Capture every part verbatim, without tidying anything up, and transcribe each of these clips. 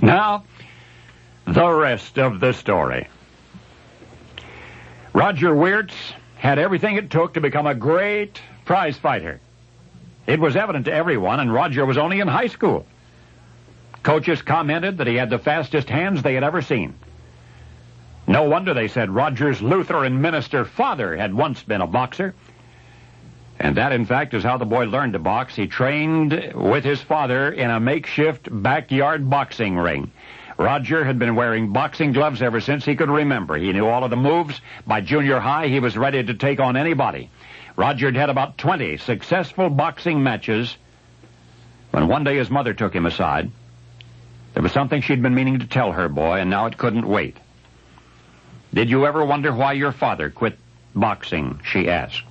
Now, the rest of the story. Roger Wirtz had everything it took to become a great prize fighter. It was evident to everyone, and Roger was only in high school. Coaches commented that he had the fastest hands they had ever seen. No wonder they said Roger's Lutheran minister father had once been a boxer. And that, in fact, is how the boy learned to box. He trained with his father in a makeshift backyard boxing ring. Roger had been wearing boxing gloves ever since he could remember. He knew all of the moves. By junior high, he was ready to take on anybody. Roger had had about twenty successful boxing matches when one day his mother took him aside. There was something she'd been meaning to tell her boy, and now it couldn't wait. "Did you ever wonder why your father quit boxing?" she asked.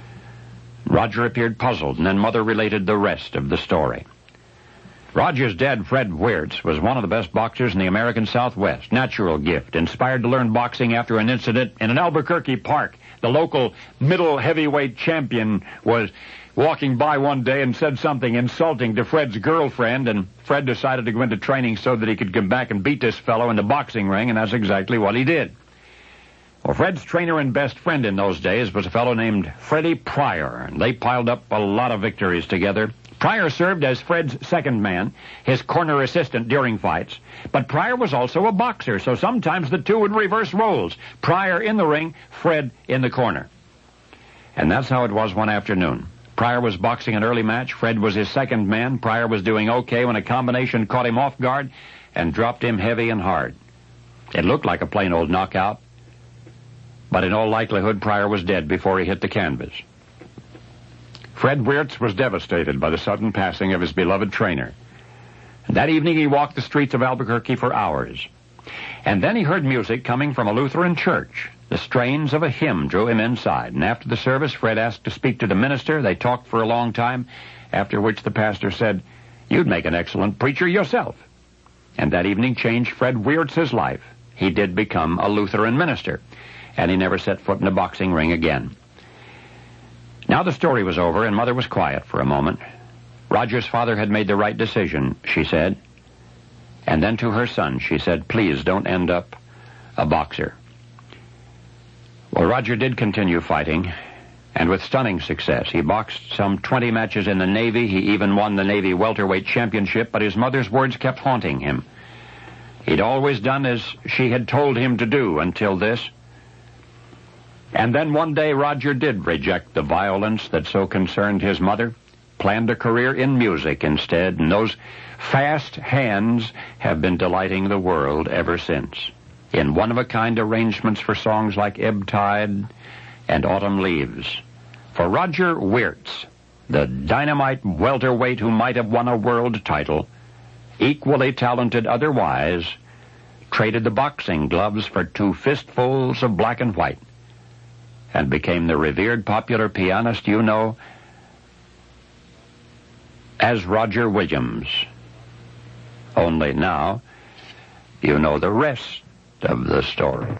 Roger appeared puzzled, and then Mother related the rest of the story. Roger's dad, Fred Wirtz, was one of the best boxers in the American Southwest. Natural gift, inspired to learn boxing after an incident in an Albuquerque park. The local middle heavyweight champion was walking by one day and said something insulting to Fred's girlfriend, and Fred decided to go into training so that he could come back and beat this fellow in the boxing ring, and that's exactly what he did. Well, Fred's trainer and best friend in those days was a fellow named Freddie Pryor, and they piled up a lot of victories together. Pryor served as Fred's second man, his corner assistant during fights. But Pryor was also a boxer, so sometimes the two would reverse roles. Pryor in the ring, Fred in the corner. And that's how it was one afternoon. Pryor was boxing an early match. Fred was his second man. Pryor was doing okay when a combination caught him off guard and dropped him heavy and hard. It looked like a plain old knockout, but in all likelihood, Pryor was dead before he hit the canvas. Fred Wirtz was devastated by the sudden passing of his beloved trainer. That evening, he walked the streets of Albuquerque for hours. And then he heard music coming from a Lutheran church. The strains of a hymn drew him inside. And after the service, Fred asked to speak to the minister. They talked for a long time, after which the pastor said, "You'd make an excellent preacher yourself." And that evening changed Fred Wirtz's life. He did become a Lutheran minister, and he never set foot in a boxing ring again. Now the story was over, and Mother was quiet for a moment. Roger's father had made the right decision, she said. And then to her son, she said, "Please don't end up a boxer." Well, Roger did continue fighting, and with stunning success. He boxed some twenty matches in the Navy. He even won the Navy welterweight championship, but his mother's words kept haunting him. He'd always done as she had told him to do until this. And then one day Roger did reject the violence that so concerned his mother, planned a career in music instead, and those fast hands have been delighting the world ever since, in one-of-a-kind arrangements for songs like Ebb Tide and Autumn Leaves. For Roger Wirtz, the dynamite welterweight who might have won a world title, equally talented otherwise, traded the boxing gloves for two fistfuls of black and white, and became the revered popular pianist you know as Roger Williams. Only now you know the rest of the story.